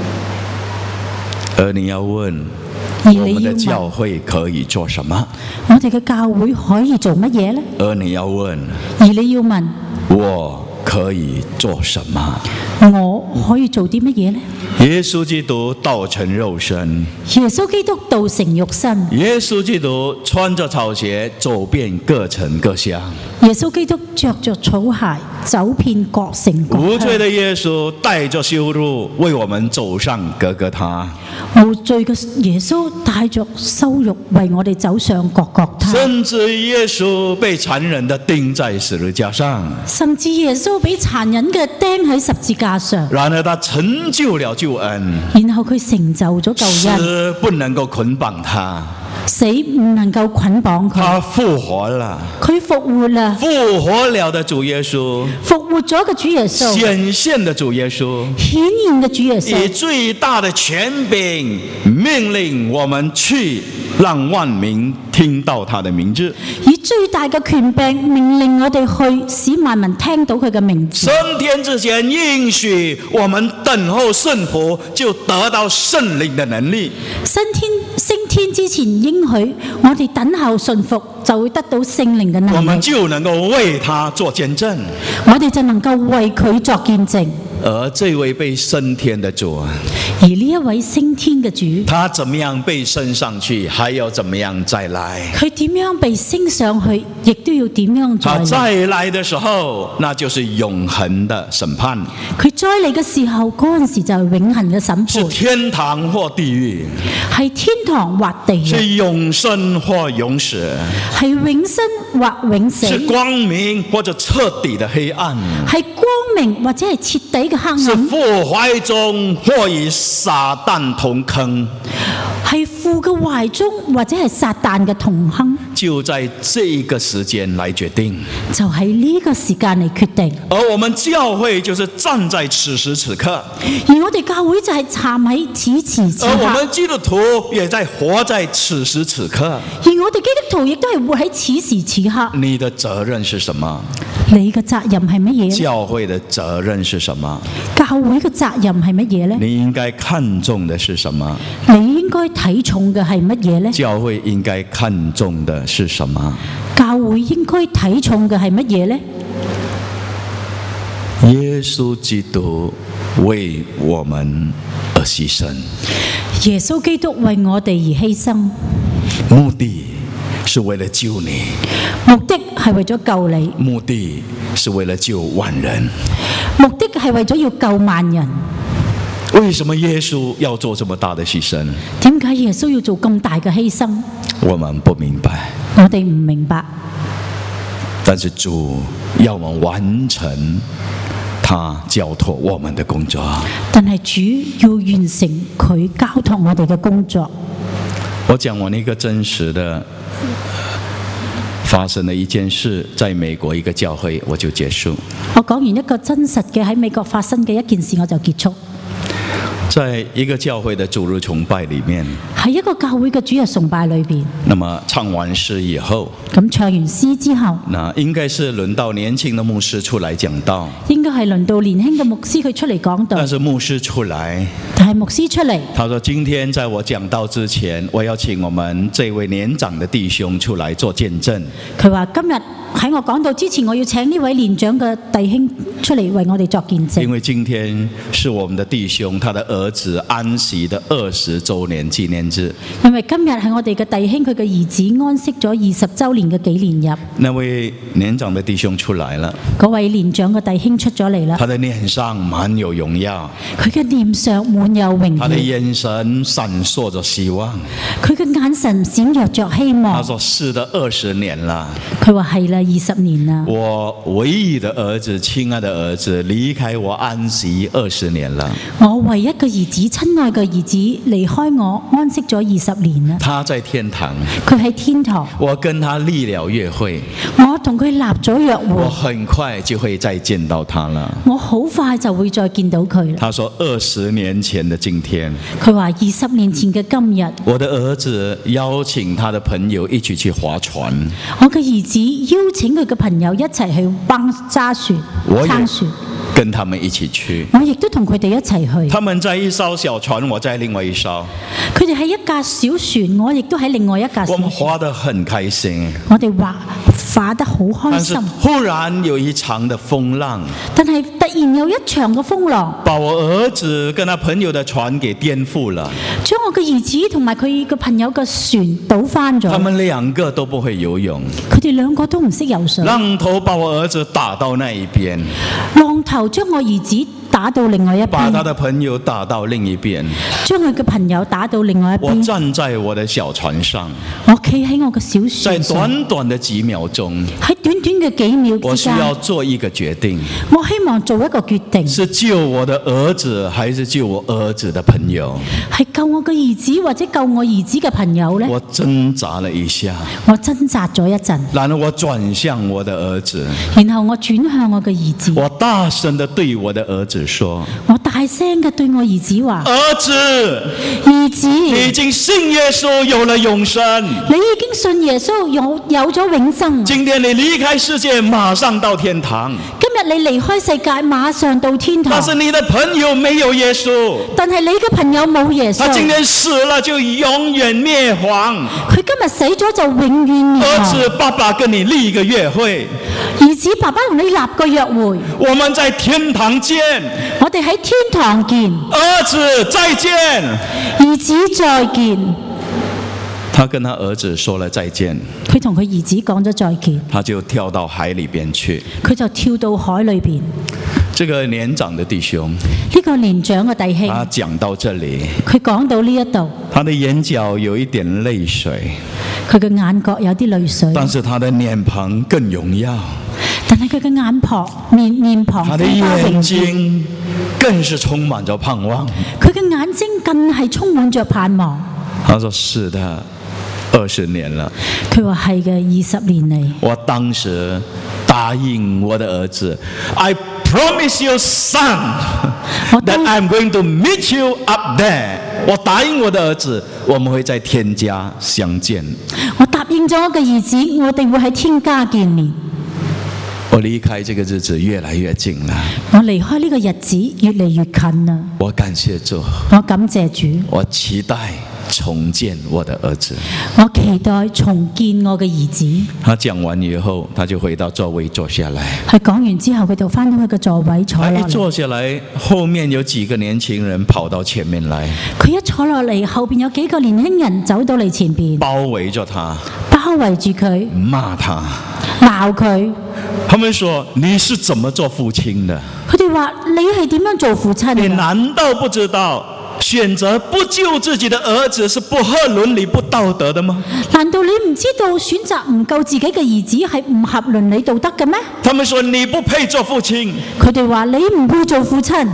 而你要問， 而我們的你要問， 教會可以做什麼？ 我哋嘅教會可以做乜嘢呢？ 而你要問， 而你要問， 我可以做什麼？ 我可以做啲乜嘢呢？ 耶穌基督道成肉身， 耶穌基督道成肉身， 耶穌基督穿着草鞋走遍各城各鄉， 耶穌基督着着草鞋走遍各城各無罪鄉， 的耶穌帶着羞辱為我們走上各各他， 無罪嘅耶穌帶着羞辱為我哋走上各各他， 甚至耶穌被殘忍地釘在十字架上， 甚至耶穌俾殘忍嘅釘喺十字架上， 然而他成就了救恩， 然後佢成就咗救恩， 死不能夠捆綁他， 死唔能夠捆綁佢， 他復活了， 佢復活啦， 復活了的主耶穌， 復活咗嘅主耶穌， 顯現的主耶穌， 顯現嘅主耶以穌， 最大的權柄命令我們去，讓萬民聽到他的名字。 以最大嘅權柄命令我哋去，使萬民聽到佢嘅名字。 升天之前應許我們等候順服，就得到聖靈的能力。 升天升天之前應許我哋等候順服，就會得到聖靈嘅我們能力， 就能夠為他做見證。 我哋就能夠為佢作見證。 而這位被升天的主， 而呢一位升天嘅主， 他怎麼樣被升上去，還要怎麼樣再來。 佢點樣被升上去，亦都要點樣再嚟。 他再來的時候，那就是永恆的審判。 佢再嚟嘅時候，嗰陣時就係永恆嘅審是判， 天堂或地獄， 係天堂或地獄， 是永生或永死， 係永生或永死， 是光明或者徹底的黑暗， 係光明或者係徹底嘅黑是暗， 父懷中或與撒旦同坑。 係父嘅懷中或者係撒旦嘅同坑， 就在這個時間來決定。 就喺呢個時間嚟決定。 而我們教會就是站在此時此刻， 而我哋教會就係站喺此時此刻， 而我們基督徒也在活在此時此刻。 而我哋基督徒亦都係活喺此時此刻。 你的責任是什麼？ 你嘅責任係乜嘢？ 教會的責任是什麼？ 教會嘅責任係乜嘢呢？ 你應該看重的是什麼？ 你應該睇重嘅係乜嘢呢？ 教會應該看重的是什麼？ 教會應該睇重嘅係乜嘢呢？ 耶穌基督為我們而犧牲， 耶穌基督為我哋而犧牲， 目的是為了救你， 目的係為咗救你， 目的是為了救萬人。 目的係為咗要救萬人。 為什麼耶穌要做這麼大的犧牲？ 點解耶穌要做咁大嘅犧牲？ 我們不明白， 我哋唔明白。 但是主要我們完成他交託我們的工作。 但係主要完成佢交託我哋嘅工作。 我講完一個真實的發生的一件事，在美國一個教會，我就結束。 我講完一個真實嘅喺美國發生嘅一件事，我就結束。 在一個教會的主日崇拜裏面， 喺一個教會嘅主日崇拜裏邊， 那麼唱完詩以後， 咁唱完詩之後， 那應該是輪到年輕的牧師出來講道。 應該係輪到年輕嘅牧師佢出嚟講道。 但是牧師出來， 但係牧師出嚟， 他說：今天在我講道之前，我要請我們這位年長的弟兄出來做見證。 佢話今日喺我講道之前，我要請呢位年長嘅弟兄出嚟為我哋作見證。 因為今天是我們的弟兄他的兒子安息的二十週年紀念日。 因為今日係我哋嘅弟兄佢嘅兒子安息咗二十週年嘅紀念日。 那位年長的弟兄出來了， 嗰位年長嘅弟兄出咗嚟啦。 他的臉上滿有榮耀， 佢嘅臉上滿有榮他的耀， 眼神閃爍着希望。 佢嘅眼神閃耀着希他望。 說：是的，二十年了。 佢話係啦，二十年啦。 我唯一的兒子，親愛的兒子，離開我安息二十年了。 我唯一嘅兒子，親愛嘅兒子離開我安息咗二十年啦。 他在天堂， 佢喺天堂， 我跟他立了約會， 我同佢立咗約我會， 很快就會再見到他了。 我好快就會再見到佢啦。 他說：二十年前的今天， 佢話二十年前嘅今日， 我的兒子邀請他的朋友一起去划船， 我嘅兒子邀請佢嘅朋友一齊去幫揸船、 我也撐船， 跟他們一起去。 我亦都同佢哋一齊去。 他們在一艘小船，我在另外一艘， 佢哋喺一架小船，我亦都喺另外一架小我們船。 划得很開心。 我哋劃划得好開但是心， 忽然有一場的風浪， 但係突然有一場嘅風浪， 把我兒子跟他朋友的船給顛覆了。 將我嘅兒子同埋佢嘅朋友嘅船倒翻咗。 他們兩個都不會游泳， 佢哋兩個都唔識游水。 浪頭把我兒子打到那一邊， 浪頭將我兒子打到另外一把他邊， 的朋友打到另一邊。 將佢嘅朋友打到另外一我邊。 站在我的小船上， 我企喺我嘅小在船上， 短短的幾秒鐘， 喺短短嘅幾秒我需之間， 要做一個決定： 我希望做一個決定， 是救我的兒子，還是救我兒子的朋友？ 係救我嘅兒子或者救我兒子嘅朋友呢？ 我掙扎了一下， 我掙扎咗一陣， 然後我轉向我的兒子， 然後我轉向我嘅兒子， 我大聲地對我的兒子說： 我大聲嘅對我兒子話： 兒子， 兒子， 你已經信耶穌，有了永生。 你已經信耶穌，有有咗永生。 今天你離開世界，馬上到天堂。 今日你離開世界，馬上到天堂。 但是你的朋友沒有耶穌， 但係你嘅朋友冇耶穌， 他今天死了就永遠滅亡。 佢今日死咗就永遠滅兒亡。 子，爸爸跟你立一個約會， 兒子，爸爸同你立個約會， 我們在天堂見。 我哋喺天堂見， 兒子再見。 兒子再見。 他跟他兒子說了再見， 佢同佢兒子講咗再見， 他就跳到海裏邊去。 佢就跳到海裏邊。 這個年長的弟兄， 呢個年長嘅弟兄， 他講到這裏， 佢講到呢一度， 他的眼角有一點淚水， 佢嘅眼角有啲淚水， 但是他的臉龐更榮耀， 但係佢嘅眼龐面面龐他的眼睛更是充滿着盼望。 佢嘅眼睛更係充滿着盼望。 他說：是的，二十年了。 佢話係嘅，二十年嚟。 我當時答應我的兒子 ，I promise you, son, that I'm going to meet you up there。我答應我的兒子，我們會在天家相見。 我答應咗我嘅兒子，我哋會喺天家見面。 我離開這個日子越來越近了。 我離開呢個日子越嚟越近啦。 我感謝主。 我感謝主。 我期待重見我的兒子。 我期待重見我嘅兒子。 他講完以後，他就回到座位坐下來。 佢講完之後，佢就翻到佢嘅座位坐落嚟。 他一坐下來，後面有幾個年輕人跑到前面來。 佢一坐落嚟，後邊有幾個年輕人走到嚟前邊， 包圍着他， 包圍住佢， 罵他， 鬧佢。 他們說：你是怎麼做父親的？ 佢哋話：你係點樣做父親？ 你難道不知道選擇不救自己的兒子是不合倫理、不道德的嗎？ 難道你唔知道選擇唔救自己嘅兒子係唔合倫理道德嘅咩？ 他們說：你不配做父親。 佢哋話：你唔配做父親。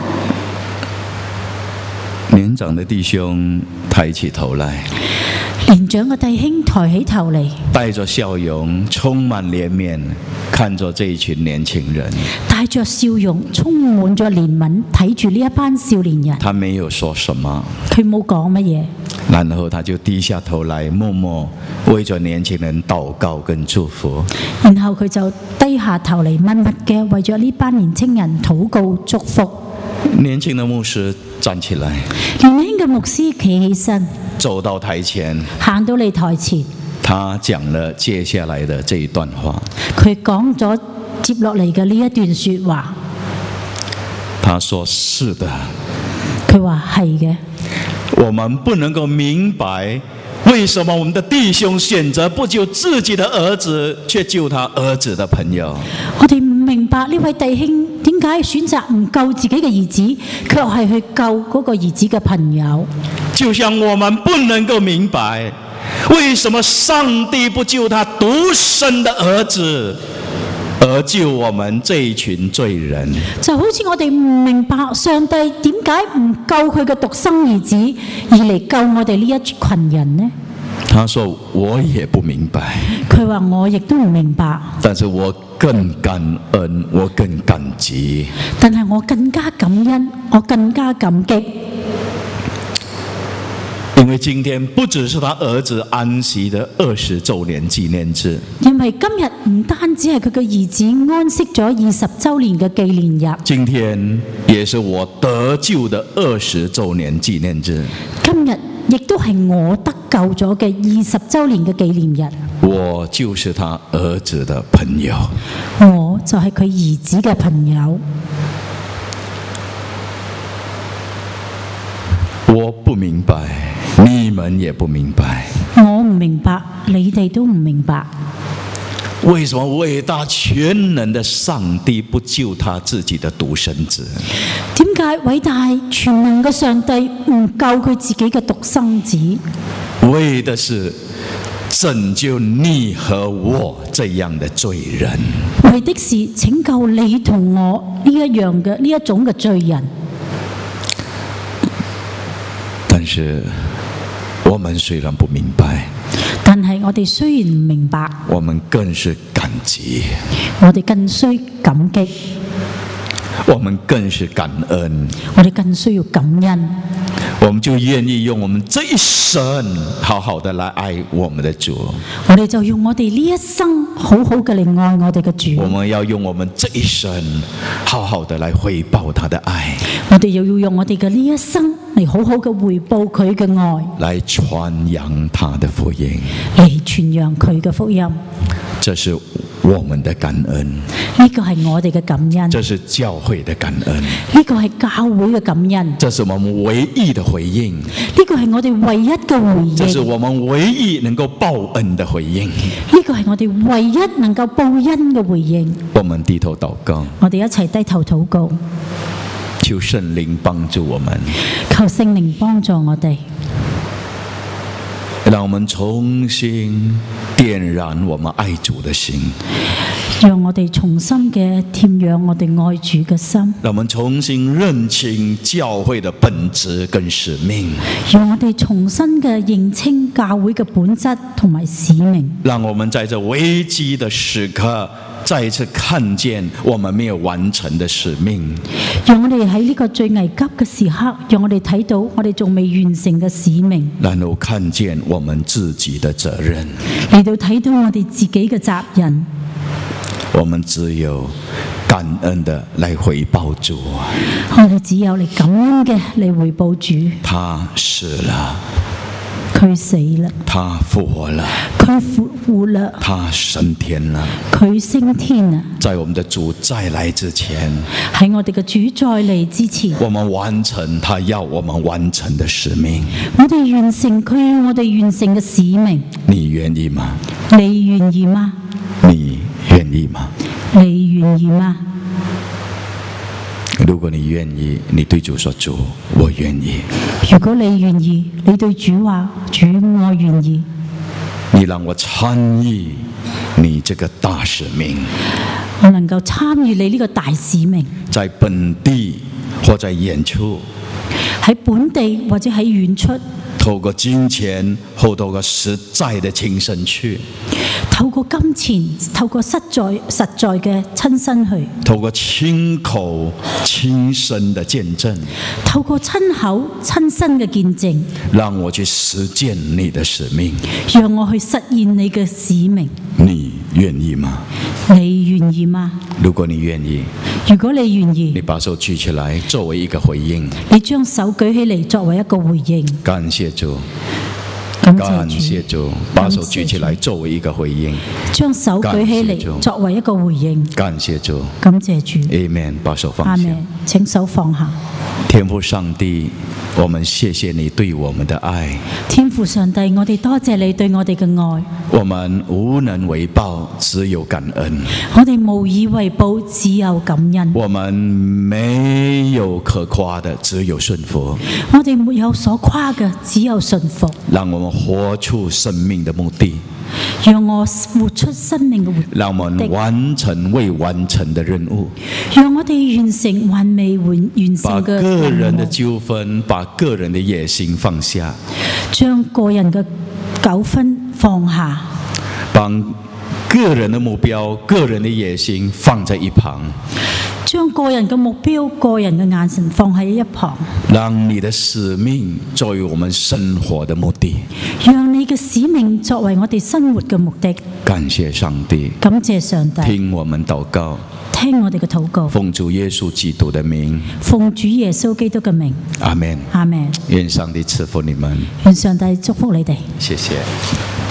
年長的弟兄抬起頭來， 年長嘅弟兄抬起頭嚟， 帶着笑容，充滿憐憫，看着這一群年輕人， 帶着笑容，充滿咗憐憫，睇住呢一班少年人。 他沒有說什麼， 佢冇講乜嘢， 然後他就低下頭來，默默為着年輕人禱告跟祝福。 然後佢就低下頭嚟，默默嘅為咗呢班年輕人禱告祝福。 年輕的牧師站起來， 年輕嘅牧師企起身， 走到台前， 行到嚟台前， 他講了接下來的這一段話。 佢講咗接落嚟嘅呢一段說話。 他說：是的。 佢話係嘅。 我們不能夠明白為什麼我們的弟兄選擇不救自己的兒子，卻救他兒子的朋友。 我哋唔明白呢位弟兄點解選擇唔救自己嘅兒子，卻係去救嗰個兒子嘅朋友。 就像我們不能夠明白為什麼上帝不救他獨生的兒子，而救我們這一群罪人。 就好似我哋唔明白上帝點解唔救佢嘅獨生兒子，而嚟救我哋呢一群人呢？ 他說：我也不明白。 佢話我亦都唔明白， 但是我更感恩，我更感激。 但係我更加感恩，我更加感激。 因為今天不只是他兒子安息的二十周年紀念日， 因為今日唔單止係佢嘅兒子安息咗二十周年嘅紀念日， 今天也是我得救的二十周年紀念日。 今日亦都係我得救咗嘅二十周年嘅紀念日。 我就是他兒子的朋友， 我就係佢兒子嘅朋友。 我不明白，你們也不明白。 我唔明白，你哋都唔明白。 為什麼偉大全能的上帝不救他自己的獨生子？ 點解偉大全能嘅上帝唔救佢自己嘅獨生子？ 為的是拯救你和我這樣的罪人。 為的是拯救你同我呢一樣嘅呢一種嘅罪人。 但是我們雖然不明白， 但係我哋雖然唔明白， 我們更是感激， 我哋更需感激， 我們更是感恩， 我哋更需要感恩。 我們就願意用我們這一生好好的來愛我們的主。 我哋就用我哋呢一生好好嘅嚟愛我哋嘅主。 我們要用我們這一生好好的來回報他的愛。 我哋又要用我哋嘅呢一生嚟好好嘅回報佢嘅愛， 來傳揚他的福音， 嚟傳揚佢嘅福音。 這是我們的感恩， 呢個係我哋嘅感恩， 這是教會的感恩， 呢個係教會嘅感恩， 這是我們唯一的回應， 呢個係我哋唯一嘅回應， 這是我們唯一能夠報恩的回應， 呢個係我哋唯一能夠報恩嘅回應。 我們低頭禱告， 我哋一齊低頭禱告， 求聖靈幫助我們， 求聖靈幫助我哋， 讓我們重新點燃我們愛主的心， 讓我哋重新嘅添養我哋愛主嘅心， 讓我們重新認清教會的本質跟使命， 讓我哋重新嘅認清教會嘅本質同埋使命， 讓我們在這危機的時刻再一次看見我們沒有完成的使命， 讓我哋喺呢個最危急嘅時刻，讓我哋睇到我哋仲未完成嘅使命， 然後看見我們自己的責任， 嚟到睇到我哋自己嘅責任。 我們只有感恩的來回報主， 我哋只有嚟感恩嘅嚟回報主。 他死了， 佢死啦， 他復活了， 佢復活啦， 他升天了。 佢升天啦。 在我們的主再來之前， 喺我哋嘅主再嚟之前， 我們完成他要我們完成的使命。 我哋完成佢要我哋完成嘅使命。 你願意嗎？ 你願意嗎？ 你願意嗎？ 你願意嗎？ 如果你願意，你對主說：主，我願意。 如果你願意，你對主話：主，我願意。 你讓我參與你這個大使命， 我能夠參與你呢個大使命， 在本地或在遠處， 喺本地或者喺遠出， 透過金錢或透過實在的親身去， 透過金錢，透過實在實在嘅親身去， 透過親口親身的見證， 透過親口親身嘅見證， 讓我去實踐你的使命， 讓我去實現你嘅使命。 你願意嗎？ 你願意嗎？ 如果你願意， 如果你願意， 你把手舉起來作為一個回應， 你將手舉起嚟作為一個回應。 感謝主， 感感謝謝主， 主，把手舉起來作為一個回應， 將手舉起嚟作為一個回應。 感謝主， 感謝主。 Amen， 把手放下。 阿們，請手放下。 天父上帝，我們謝謝你對我們的愛， 天父上帝，我哋多謝你對我哋嘅愛。 我們無能為報，只有感恩。 我哋無以為報，只有感恩。 我們沒有可誇的，只有順服。 我哋沒有所誇嘅，只有順服。 讓我們活出生命的目的， 讓我活出生命嘅活讓我們完成未完成的任務， 讓我哋完成還未完完把成嘅個人的任務， 糾紛，把個人的野心放下， 將個人嘅糾紛放下， 把個人的目標、個人的野心放在一旁， 將個人嘅目標、個人嘅眼神放喺一旁， 讓你的使命作為我們生活的目的。 讓你嘅使命作為我哋生活嘅目的。 感謝上帝， 感謝上帝， 聽我們禱告， 聽我哋嘅禱告， 奉主耶穌基督的名， 奉主耶穌基督嘅名， 阿們。 阿們。 願上帝賜福你們， 願上帝祝福你哋。 謝謝。